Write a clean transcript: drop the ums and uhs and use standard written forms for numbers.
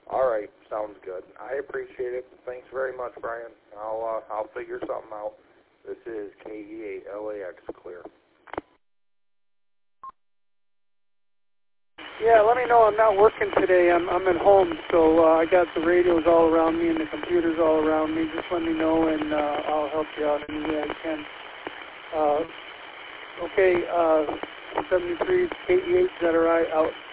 All right, sounds good. I appreciate it. Thanks very much, Brian. I'll figure something out. This is KE8LAX clear. Yeah, let me know. I'm not working today. I'm at home, so I got the radios all around me and the computers all around me. Just let me know, and I'll help you out any way I can. Okay, 73 KE8, is that all right? Out.